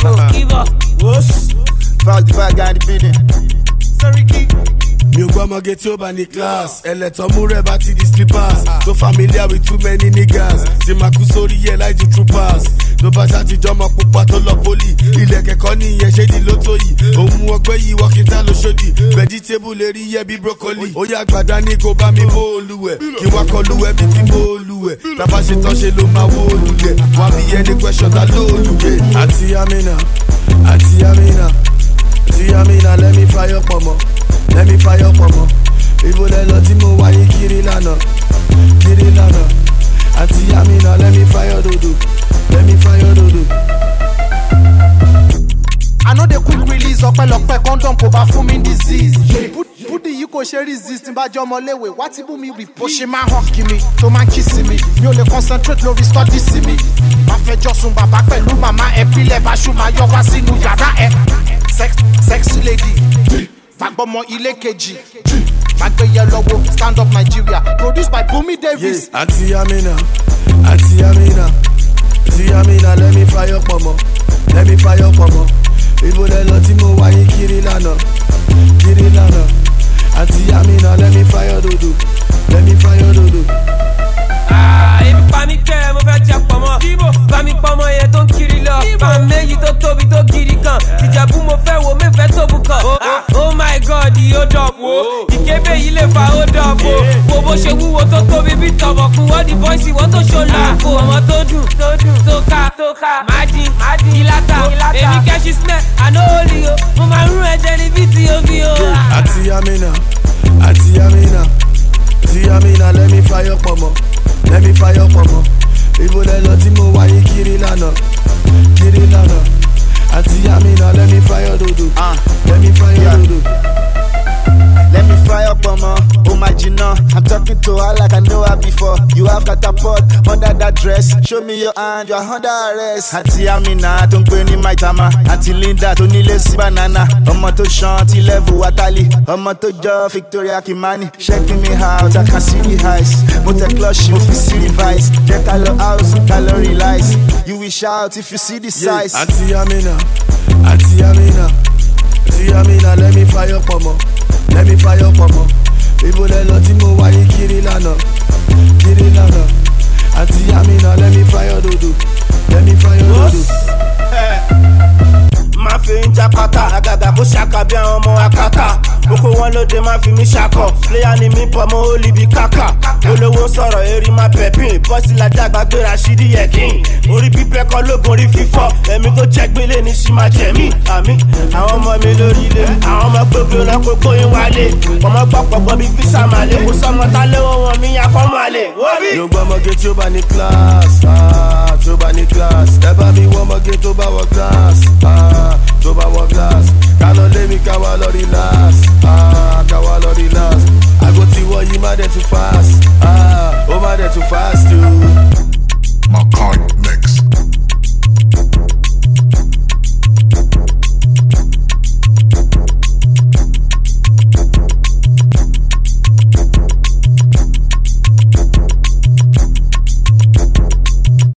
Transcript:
Give up. Whoops. Foul the bad guy in the building. Seriki. Mi ò gbọ́mọ gé tí ó bá ní class. Ẹlẹ́tọ̀ mú rẹ̀ bá ti di slippers. So familiar with too many niggas. Tí màá kú sórí yẹ láì ju troopers. Tó bá ṣàtijọ́ ọmọ pupa tó lọ poli. Ilẹ̀ kẹ̀kọ́ nìyẹn ṣé di lótó yìí. Òun ọgbẹ́ yìí wọ́kìntà ló ṣòdì. Vegetable lè rí yẹ bí broccoli. Ó yá gbàdá ní kó bá mi bó olúwẹ̀. Kí wá kọ lúwẹ̀ bí tí mo olúwẹ̀. Tábà ṣe tán ṣe ló máa wó olùlẹ̀. Wá bí ẹni question ta ló olùyẹ. Àti Amina, àti Amina, àti Amina, let me fire pọ̀ mọ́. Let me fire up more. Ibo le lọ tí mo wáyé kiri lánàá. Àti Amina, let me fire dodo. Let me fire dodo. I know they quick release ọpẹ́lọpẹ́ condom kò bá fún mi disease. Búdì yìí kò ṣe resist bá jọ ọmọléwé wá tí bú mi repeat. Bó ṣe máa hàn kí mi tó máa kiss mi. Mi ò lè concentrate lórí study sí mi. Máa fẹjọ́ sùn bàbá pẹ̀lú màmá ẹ̀ bílẹ̀ bá ṣù máa yọ wá sínú yàrá ẹ̀. Sexy lady. Fagbọmọ ilé kejì. Magbeye lọ́wọ́ Stand Up Nigeria. Produced by Bumi Davis. Yeah. Àti Amina, àti Amina, àti Amina, let me fire pọ̀ mọ́. Let me fire pọ̀ mọ́. Ibo le lọ tí mo wáyé kiri lánàá. Àti Amina, let me fire dodo. Let me fire dodo. Ebi pa mi kẹ́ mo fẹ́ jẹ pọ̀ mọ́. Bá mi pọ̀ mọ́ yẹn tó ń kiri lọ. Bá méjì tó tóbi tó gidi kan. Ìjẹ̀bú mo fẹ́ wo mẹ́fẹ́ tó bù kan. Oh my God, yóò dọ̀bù. Ìkébé yìí lè fa ó dọ̀bù. Wo bó ṣe wúwo tó tóbi bí tọ̀bọ̀kún. Wọ́n di bọ́ìsì wọ́n tó ṣọlá. Ọmọ tó dùn, tó ká, májì, ìlàtà. Èmi kẹ́sì smell, àná òòlì o. Mo máa ń rún ẹ̀jẹ̀ ní bíi ti omi o. Àti Amina, àti Amina, àti Amina, let me fire pọ̀ mọ́. Let me fire pọ̀ mọ́. Ibo le lọ tí mo wáyé kiri lánàá. Àti Amina, let me fire dodo. Let me fire dodo. Let me fry up oh my Gina. I'm talking to her like I know her before. You have catapult under that dress. Show me your hand, you're under arrest. Àti Amina, don't go in my tama. Àti Linda, tó nílé sí banana. Ọmọ tó ṣan ti level Watali. Ọmọ tó jọ Victoria Kimani. Checking me out, I can see the highs. Mo tẹ clutch, mo fi see the vice. Jẹ́ ká lọ house, ká lọ realize. You will shout if you see the size. Àti Amina, àti Amina, àti Amina, let me fire pọ̀ mọ́. Let me fire pọ̀ mọ́. Ibo le lọ tí mo wáyé kiri lánàá. Àti Amina, let me fire dodo. Let me fire dodo. Máa fi ń jápátá, àgàgà kó ṣàkà bí àwọn ọmọ akátá. Oko wọn lóde máa fi mí ṣakọ. Player ni mí pọ̀ mọ́ ó bí káká. Olówó sọ̀rọ̀ eri máa pẹ̀pìn. Bọ́sì làjàgbá gbéra ṣídì yẹ̀kín. Orí pípẹ́ kọ́ lóògùn orí fífọ́. Ẹ̀mí tó jẹ́ gbélé ní ṣì máa jẹ̀mí. Àmì àwọn ọmọ mi lórí ilé. Àwọn ọmọ gbogbo náà kó gbóyún wálé. Ọmọ gbọ́pọ̀ gbọ́ bí físà máa lé. Kò sọmọ tá léwọ́ wọn mi yà fọ́ máa lè. Yóò gbọ́mọge tí ó bá ní class. Tí ó bá ní class. Ẹ bá mi wọ́mọge tó bá wọ glass. Tó bá wọ glass. Ká lọ lé mi ká wá lọ relax.